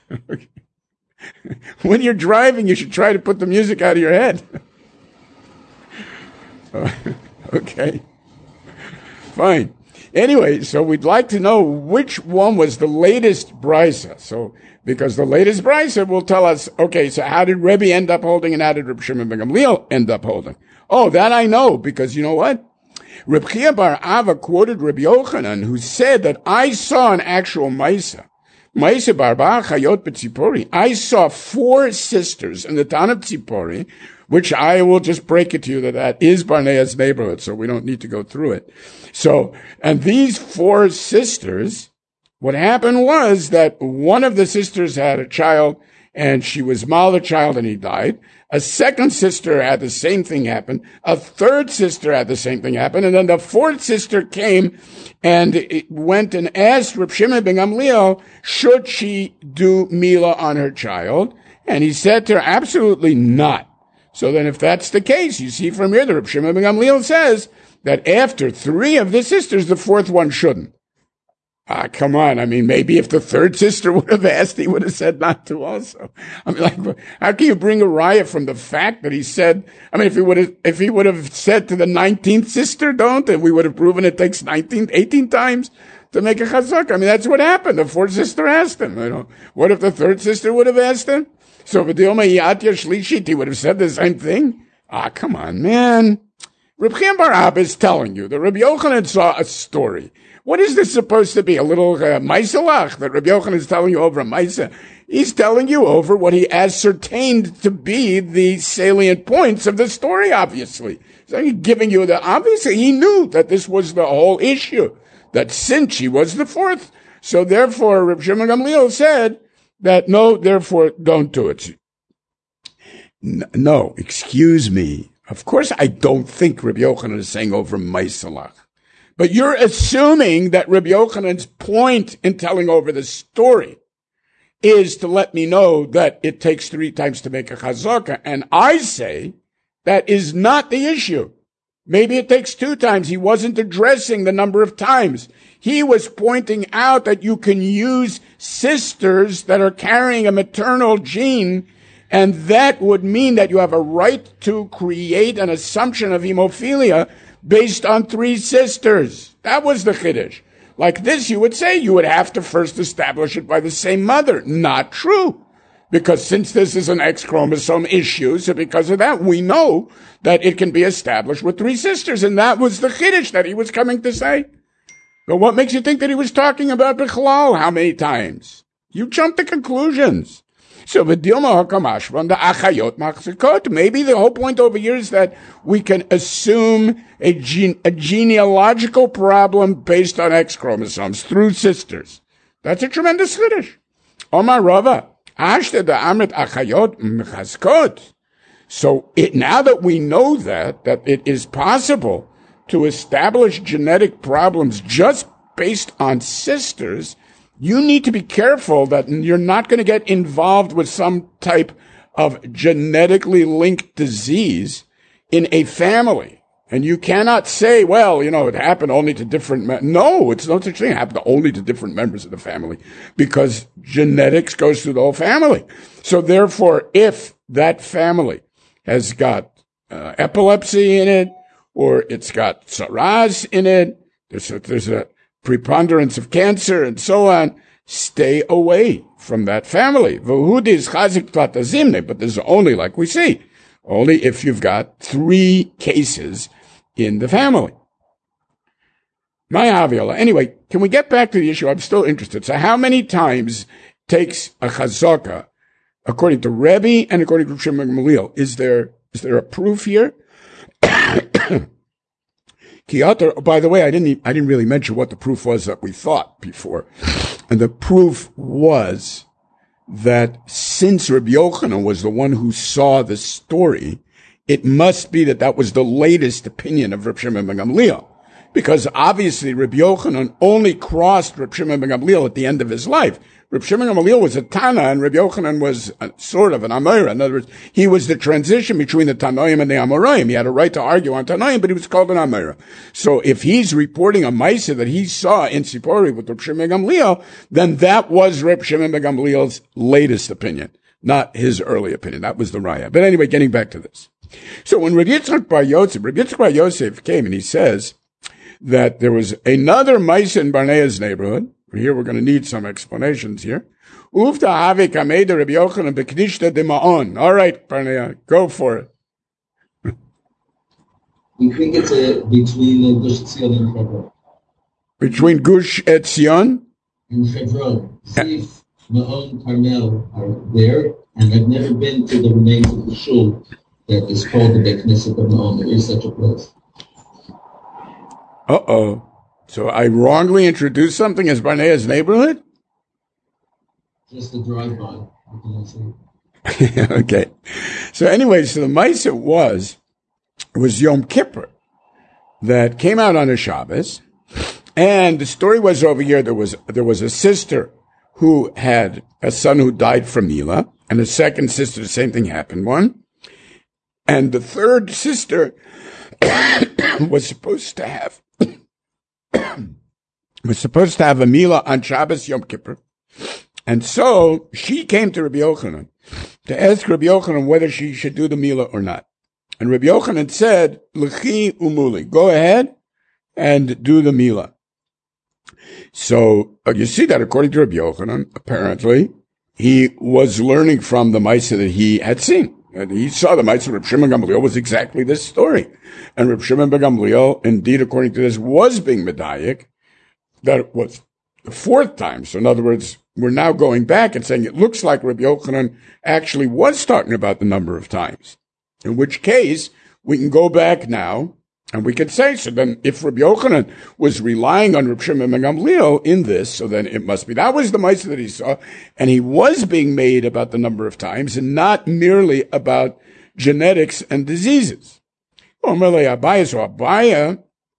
when you're driving, you should try to put the music out of your head. Okay, fine. Anyway, so we'd like to know which one was the latest brisa. So, because the latest brisa will tell us, okay, so how did Rebbe end up holding and how did Reb Shimon ben Gamliel end up holding? Oh, that I know, because you know what? Reb Chia bar Ava quoted Reb Yochanan, who said that I saw an actual Maisa. Maisa bar Ba Chayot b'Tzipori. I saw four sisters in the town of Tzipori, which I will just break it to you that that is Barnea's neighborhood, so we don't need to go through it. So, and these four sisters, what happened was that one of the sisters had a child, and she was mal the child, and he died. A second sister had the same thing happen. A third sister had the same thing happen. And then the fourth sister came and went and asked Reb Shimon ben Gamliel, should she do Mila on her child? And he said to her, absolutely not. So then if that's the case, you see from here, the Reb Shimon ben Gamliel says that after three of the sisters, the fourth one shouldn't. Ah, come on. I mean, maybe if the third sister would have asked, he would have said not to also. I mean, like, how can you bring a riot from the fact that he said, I mean, if he would have, if he would have said to the nineteenth sister, don't, and we would have proven it takes nineteen, eighteen times to make a chazak. I mean, that's what happened. The fourth sister asked him, you know. What if the third sister would have asked him? So, V'dilma Yatya Shlishit, he would have said the same thing? Ah, come on, man. Reb Chaim bar Abba is telling you that Reb Yochanan saw a story. What is this supposed to be? A little uh, Maisalach that Reb Yochanan is telling you over a Maisa? He's telling you over what he ascertained to be the salient points of the story, obviously. So he's giving you the, obviously he knew that this was the whole issue, that since she was the fourth. So therefore, Reb Shimon Gamliel said that no, therefore don't do it. No, excuse me. Of course I don't think Reb Yochanan is saying over Maisalach. But you're assuming that Reb Yochanan's point in telling over the story is to let me know that it takes three times to make a chazaka. And I say that is not the issue. Maybe it takes two times. He wasn't addressing the number of times. He was pointing out that you can use sisters that are carrying a maternal gene, and that would mean that you have a right to create an assumption of hemophilia based on three sisters. That was the chiddush. Like this, you would say you would have to first establish it by the same mother. Not true. Because since this is an X chromosome issue, so because of that, we know that it can be established with three sisters. And that was the chiddush that he was coming to say. But what makes you think that he was talking about Bichlal? How many times? You jump to conclusions. So v'dilma hakamashvan the achayot machzikot. Maybe the whole point over here is that we can assume a, gene, a genealogical problem based on X chromosomes through sisters. That's a tremendous chiddush. Omar Rava ashta da amrit achayot mechazkot. So it, now that we know that that it is possible to establish genetic problems just based on sisters, you need to be careful that you're not going to get involved with some type of genetically linked disease in a family. And you cannot say, well, you know, it happened only to different men. No, it's no such thing. It happened only to different members of the family because genetics goes through the whole family. So therefore, if that family has got uh, epilepsy in it, or it's got tsaras in it, there's a, there's a preponderance of cancer and so on, stay away from that family. But there's only, like we see, only if you've got three cases in the family. My Aviola. Anyway, can we get back to the issue? I'm still interested. So how many times takes a chazaka, according to Rebbe and according to Shimon Gamliel? Is there, is there a proof here? Kiyatar, by the way, I didn't, I didn't really mention what the proof was that we thought before. And the proof was that since Rabbi Yochanan was the one who saw the story, it must be that that was the latest opinion of Reb Shimon ben Gamliel. Because obviously Rabbi Yochanan only crossed Reb Shimon ben Gamliel at the end of his life. Reb Shimon ben Gamliel was a Tana and Rabbi Yochanan was a, sort of an Amora. In other words, he was the transition between the Tanoim and the Amoraim. He had a right to argue on Tanoim, but he was called an Amora. So if he's reporting a Maisa that he saw in Sipori with Reb Shimon ben Gamliel, then that was Reb Shimon ben Gamliel's latest opinion, not his early opinion. That was the Raya. But anyway, getting back to this. So when Rabbi Yitzchak bar Yosef, Rabbi Yitzchak bar Yosef came and he says that there was another Maisa in Barnea's neighborhood. Here we're going to need some explanations here. Ufta Havik Hameda Rabbi Yochanan Beknishta de Ma'on. All right, Barnea, go for it. We think it's a, between Gush Etzion and Hebron. Between Gush Etzion and Hebron. Zif, Ma'on, Carmel are there, and I've never been to the remains of the shul that is called the Beit Knesset of Ma'on. There is such a place. Uh-oh. So I wrongly introduced something as Barnea's neighborhood? Just a drive-by. What can I say? Okay. So anyway, so the Maisa was, it was Yom Kippur that came out on a Shabbos. And the story was over here, there was, there was a sister who had a son who died from Mila, and a second sister, the same thing happened one. And the third sister was supposed to have was supposed to have a Mila on Shabbos Yom Kippur. And so she came to Rabbi Yochanan to ask Rabbi Yochanan whether she should do the Mila or not. And Rabbi Yochanan said, L'chi umuli, go ahead and do the Mila. So uh, you see that according to Rabbi Yochanan, apparently, he was learning from the Maisa that he had seen. And he saw the Maisa of Reb Shimon ben Gamliel was exactly this story. And Reb Shimon ben Gamliel, indeed, according to this, was being medayik. That was the fourth time. So in other words, we're now going back and saying it looks like Rabbi Yochanan actually was talking about the number of times. In which case, we can go back now and we can say, so then if Rabbi Yochanan was relying on Reb Shimon ben Gamliel in this, so then it must be, that was the Maisa that he saw, and he was being made about the number of times and not merely about genetics and diseases. Omerle Abaya, so Abaya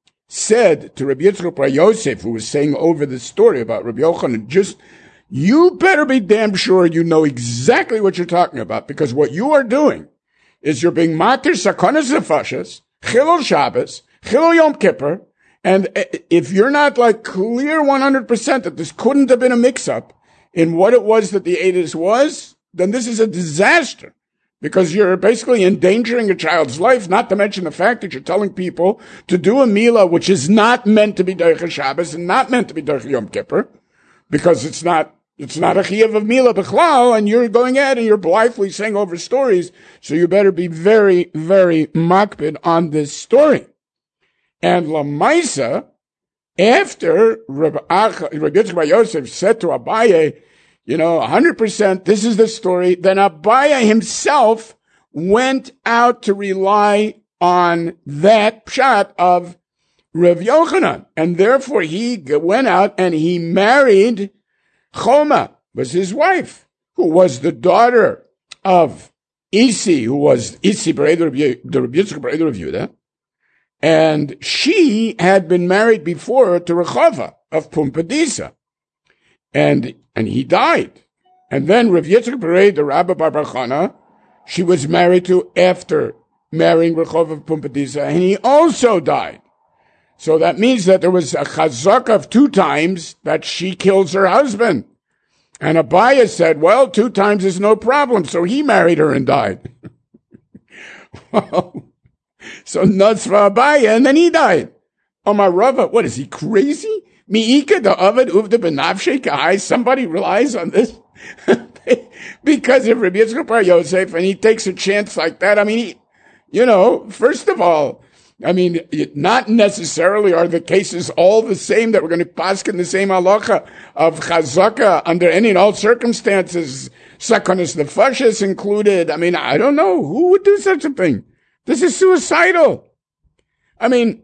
said to Rabbi Yitzchak bar Yosef, who was saying over the story about Rabbi Yochanan, just, you better be damn sure you know exactly what you're talking about, because what you are doing is you're being matir sakonas nefashos, chilul Shabbos, chilul Yom Kippur, and if you're not like clear one hundred percent that this couldn't have been a mix-up in what it was that the Eidos was, then this is a disaster. Because you're basically endangering a child's life, not to mention the fact that you're telling people to do a Mila which is not meant to be Derech Shabbos and not meant to be Derech Yom Kippur, because it's not, it's not a Chiyuv of Mila B'chlal, and you're going ahead and you're blithely saying over stories, so you better be very, very makpid on this story. And Lamaisa, after Rabbi Yitzchak bar Yosef said to Abaye, you know, one hundred percent, this is the story. Then Abaya himself went out to rely on that pshat of Rav Yochanan. And therefore he went out and he married Choma, was his wife, who was the daughter of Isi, who was Isi Bereder Rav Yitzchak Bereder Rav Yehuda. And she had been married before to Rechava of Pumbedisa. And, and he died. And then Rav Yitzchak Bereder, the Rabbi Bar Bar Chana, she was married to after marrying Rechov of Pumbedisa, and he also died. So that means that there was a chazaka of two times that she kills her husband. And Abaya said, well, two times is no problem, so he married her and died. Well, so nuts for Abaya, and then he died. Omar Rava, what is he, crazy? Mi'ika da Avad uvda benavshei kahai, somebody relies on this? Because of Rabbi Yitzchak Bar Yosef, and he takes a chance like that. I mean, he, you know, first of all, I mean, not necessarily are the cases all the same that we're going to pass in the same halacha of chazaka under any and all circumstances, sakonis nefashis included. I mean, I don't know. Who would do such a thing? This is suicidal. I mean,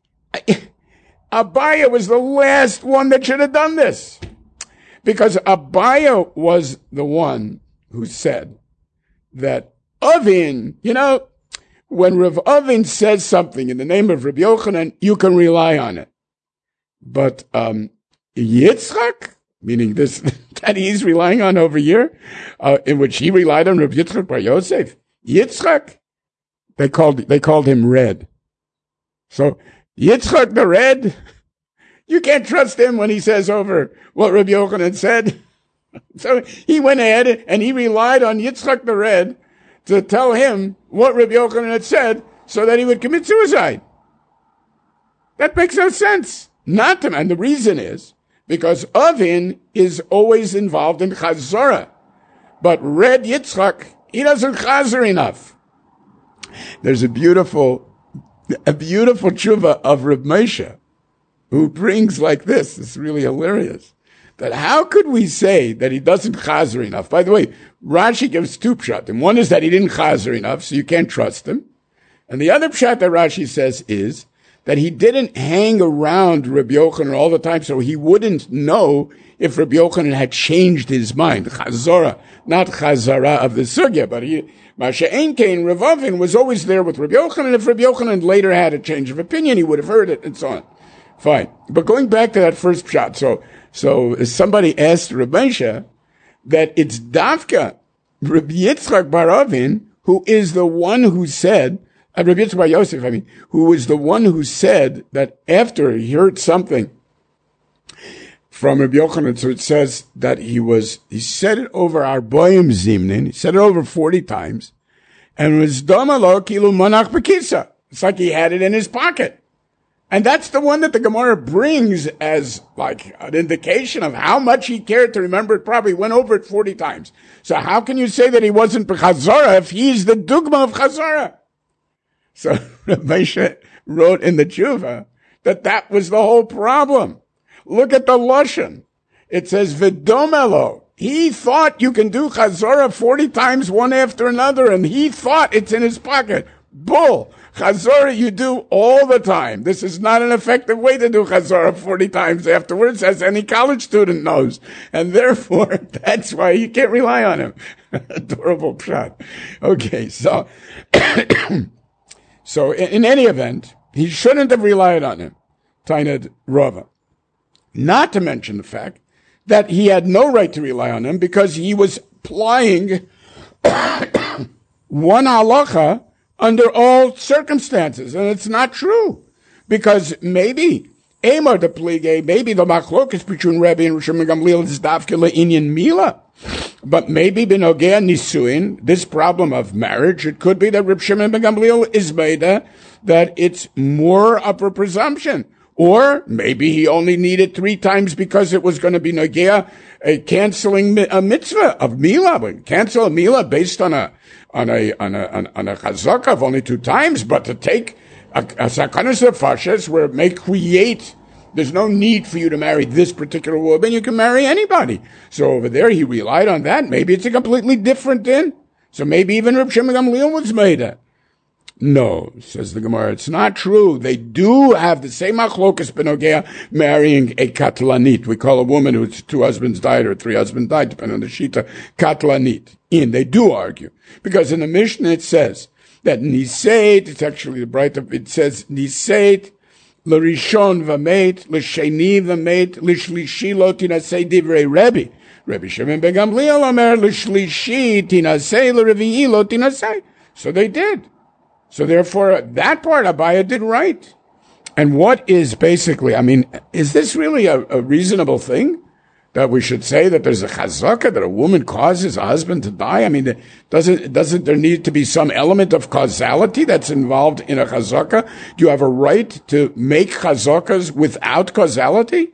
Abaya was the last one that should have done this. Because Abaya was the one who said that Avin, you know, when Rav Avin says something in the name of Rabbi Yochanan, you can rely on it. But um, Yitzchak, meaning this that he's relying on over here, uh, in which he relied on Rabbi Yitzchak Bar Yosef, Yitzchak, they called they called him Red. So Yitzchak the Red, you can't trust him when he says over what Rabbi Yochanan said. So he went ahead and he relied on Yitzchak the Red to tell him what Rabbi Yochanan had said so that he would commit suicide. That makes no sense. Not to, and the reason is because Avin is always involved in Chazorah. But Red Yitzchak, he doesn't chazer enough. There's a beautiful, a beautiful tshuva of Reb Moshe, who brings like this. It's really hilarious. That how could we say that he doesn't chazer enough? By the way, Rashi gives two pshatim. One is that he didn't chazer enough, so you can't trust him. And the other pshat that Rashi says is that he didn't hang around Rabbi Yochanan all the time, so he wouldn't know if Rabbi Yochanan had changed his mind. Chazorah, not chazara of the sugya, but he, Masha Einkein, Rav Avin was always there with Rabbi Yochanan. If Rabbi Yochanan later had a change of opinion, he would have heard it, and so on. Fine. But going back to that first pshat, so, so somebody asked Reb Moshe that it's Dafka, Rabbi Yitzchak Bar Avin, who is the one who said, uh, Rabbi Yitzchak Bar Yosef, I mean, who was the one who said that after he heard something from Rabbi Yochanan, so it says that he was, he said it over Arboim Zimnin, he said it over forty times, and it was Domalo Kilu Monach Bekisa. It's like he had it in his pocket. And that's the one that the Gemara brings as like an indication of how much he cared to remember it. Probably went over it forty times. So how can you say that he wasn't Chazara if he's the dugma of Chazara? So Reb Moshe wrote in the Tshuva that that was the whole problem. Look at the Lashon. It says, V'domelo. He thought you can do Chazara forty times one after another, and he thought it's in his pocket. Bull. Chazorah you do all the time. This is not an effective way to do Chazorah forty times afterwards, as any college student knows. And therefore, that's why you can't rely on him. Adorable pshat. Okay, so, so in, in any event, he shouldn't have relied on him. Tainad Rava. Not to mention the fact that he had no right to rely on him because he was applying one halacha under all circumstances, and it's not true, because maybe Amar the Plige, maybe the machlokas between Rebbe and Rosh Gamliel is dafke le'inyan mila, but maybe benogea nisuin, this problem of marriage, it could be that Reb Shimon ben Gamliel is made that it's more of a presumption, or maybe he only needed three times because it was going to be nogea, a canceling a mitzvah of mila, but cancel a mila based on a on a, on a, on a chazaka of only two times, but to take a, a sakanas nefashos where it may create, there's no need for you to marry this particular woman, you can marry anybody. So over there he relied on that. Maybe it's a completely different din. So maybe even Reb Shimon Gamliel was made that. No, says the Gemara, it's not true. They do have the same machlokas benogea marrying a katlanit. We call a woman whose two husbands died or three husbands died, depending on the shita, katlanit. In, they do argue. Because in the Mishnah it says that niseit, it's actually the bright of, it says niseit, l'rishon v'meit, l'sheni v'meit, l'shlishi lo tinasei divrei Rebbe. Rebbe Shimon ben Gamliel omer l'shlishi tinasei, l'revi'i lo tinasei. So they did. So therefore, that part Abaya did right. And what is basically, I mean, is this really a, a reasonable thing? That we should say that there's a chazaka, that a woman causes a husband to die? I mean, doesn't, doesn't there need to be some element of causality that's involved in a chazaka? Do you have a right to make chazakas without causality?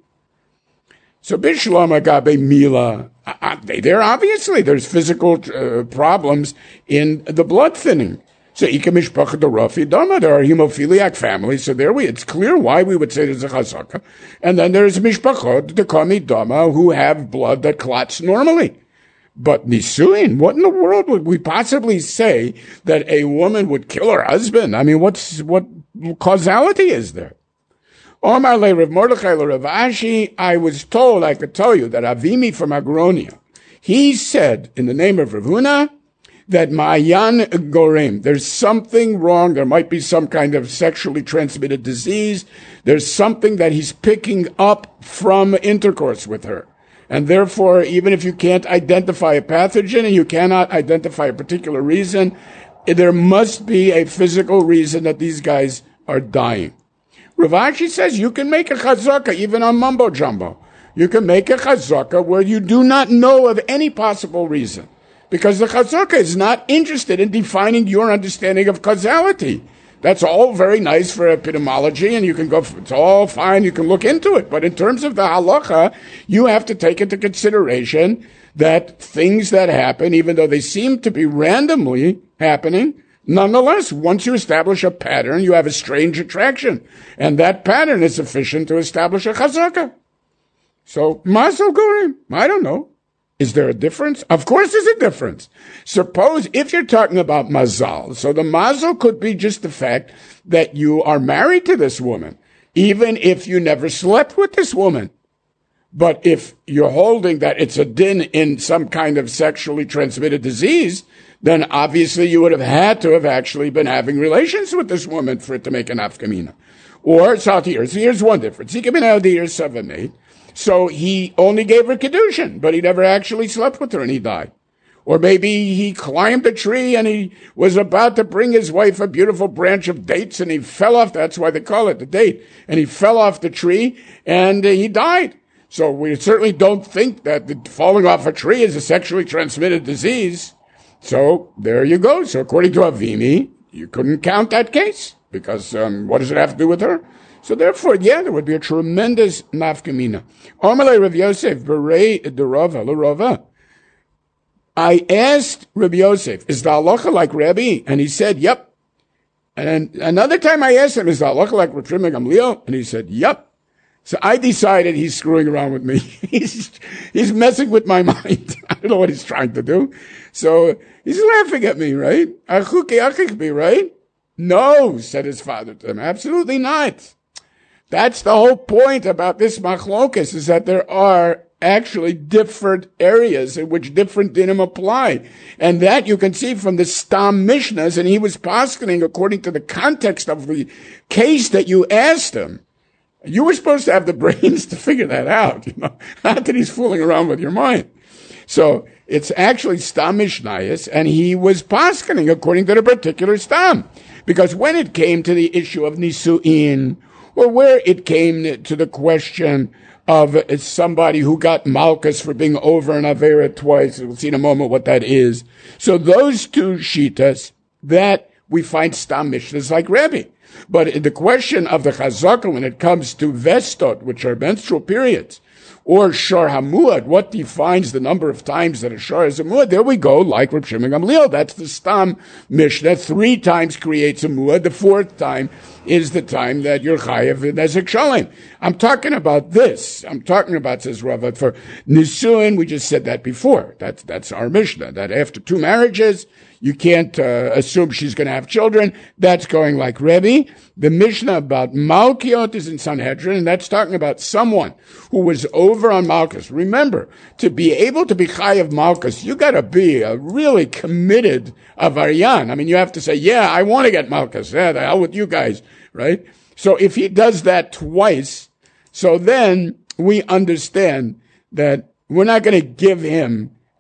So Bishlam Agabe Mila, there obviously there's physical uh, problems in the blood thinning. So Ika Mishpacha Rafi Dama, there are hemophiliac families, so there we, it's clear why we would say there's a chazaka. And then there's Mishpachot, the Kami Dama, who have blood that clots normally. But Nisuin, what in the world would we possibly say that a woman would kill her husband? I mean, what's, what causality is there? Omar le Rav Mordechai le Rav Ashi, I was told, I could tell you, that Avimi from Agronia, he said, in the name of Rav Huna, that Ma'ayan Gorem, there's something wrong, there might be some kind of sexually transmitted disease, there's something that he's picking up from intercourse with her. And therefore, even if you can't identify a pathogen and you cannot identify a particular reason, there must be a physical reason that these guys are dying. Rav Ashi says you can make a chazaka even on mumbo jumbo. You can make a chazaka where you do not know of any possible reason. Because the chazaka is not interested in defining your understanding of causality. That's all very nice for epidemiology, and you can go, it's all fine, you can look into it. But in terms of the halacha, you have to take into consideration that things that happen, even though they seem to be randomly happening, nonetheless, once you establish a pattern, you have a strange attraction. And that pattern is sufficient to establish a chazaka. So, Mazel Gurim, I don't know. Is there a difference? Of course there's a difference. Suppose if you're talking about mazal, so the mazal could be just the fact that you are married to this woman, even if you never slept with this woman. But if you're holding that it's a din in some kind of sexually transmitted disease, then obviously you would have had to have actually been having relations with this woman for it to make an afkamina. Or, so here's one difference. He can be out the year seven, eight. So he only gave her kedushin, but he never actually slept with her and he died. Or maybe he climbed a tree and he was about to bring his wife a beautiful branch of dates and he fell off, that's why they call it the date, and he fell off the tree and he died. So we certainly don't think that the falling off a tree is a sexually transmitted disease. So there you go. So according to Avimi, you couldn't count that case because um, what does it have to do with her? So therefore, yeah, there would be a tremendous nafkamina. Omalei Rav Yosef, Berei Derova, Lerova. I asked Rav Yosef, is the halacha like Rabbi? And he said, yep. And another time I asked him, is the halacha like Rav Shimon Gamliel? And he said, yep. So I decided he's screwing around with me. he's, he's messing with my mind. I don't know what he's trying to do. So he's laughing at me, right? Achuki achikbi, right? No, said his father to him. Absolutely not. That's the whole point about this machlokas, is that there are actually different areas in which different dinim apply. And that you can see from the Stam Mishnahs, and he was poskening according to the context of the case that you asked him. You were supposed to have the brains to figure that out, you know, not that he's fooling around with your mind. So it's actually Stam Mishnayos, and he was poskening according to the particular Stam. Because when it came to the issue of Nisu'in, or where it came to the question of somebody who got Malchus for being over an Avera twice, we'll see in a moment what that is. So those two Shitas, that we find Stam Mishnahs like Rebbe. But the question of the Chazaka when it comes to Vestot, which are menstrual periods, or Shor HaMuad, what defines the number of times that a Shor is a Muad? There we go, like Reb Shimon Gamliel. That's the Stam Mishnah. Three times creates a Muad. The fourth time is the time that you're Chayav in Nezek Shalem. I'm talking about this. I'm talking about, says Rava, for Nisuin, we just said that before. That's, that's our Mishnah, that after two marriages, you can't uh, assume she's going to have children. That's going like Rebbe. The Mishnah about Malkiot is in Sanhedrin, and that's talking about someone who was over on Malchus. Remember, to be able to be Chayav Malchus, you got to be a really committed Avaryan. I mean, you have to say, yeah, I want to get Malchus. Yeah, the hell with you guys, right? So if he does that twice, so then we understand that we're not going to give him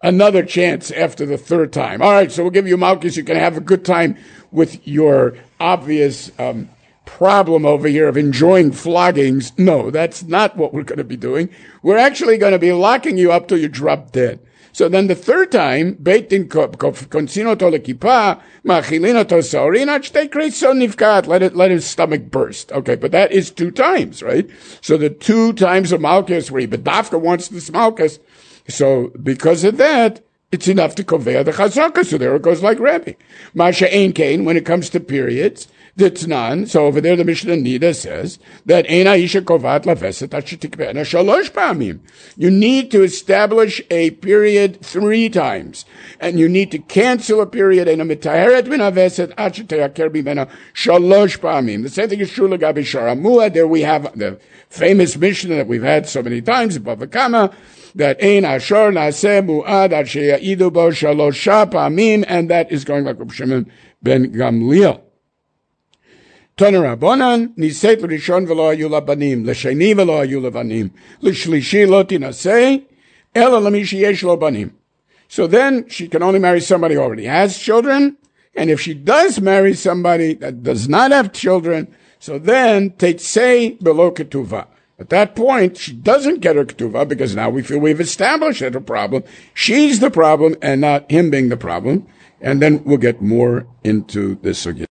another chance after the third time. All right, so we'll give you Malchus. You can have a good time with your obvious um, problem over here of enjoying floggings. No, that's not what we're going to be doing. We're actually going to be locking you up till you drop dead. So then the third time, Beit Din konsino to lekipa, machilino to saurin, achte kreso nifkat, let it, let his stomach burst. Okay, but that is two times, right? So the two times of Malchus where he bedafka wants this Malchus. So because of that, it's enough to convey the chazaka. So there it goes like Rabbi. Masha ein kain, when it comes to periods, that's none. So over there, the Mishnah Nida says that Eina Isha Kovat Laveset Achetikbena Shalosh Pamim. You need to establish a period three times, and you need to cancel a period in a Mitaheret Min Aveset Achetyaker Bimena Shalosh Pamim. The same thing is true Lagabi Sharamua. There we have the famous Mishnah that we've had so many times, Bava Kama, that Ein Ashor Naseh Mu'ad Asher Ya'idu Bo Shalosh Pamim, and that is going like Reb Shimon ben Gamliel. Toner Rabbanan, Niset Rishon v'lo hayu la banim, l'sheni v'lo hayu la banim, l'shlishi lo tinaseh, ela l'mi sheyesh lo banim. So then she can only marry somebody who already has children, and if she does marry somebody that does not have children, so then tetzei below ketuvah. At that point, she doesn't get her ketuvah because now we feel we've established that a problem. She's the problem and not him being the problem. And then we'll get more into this again.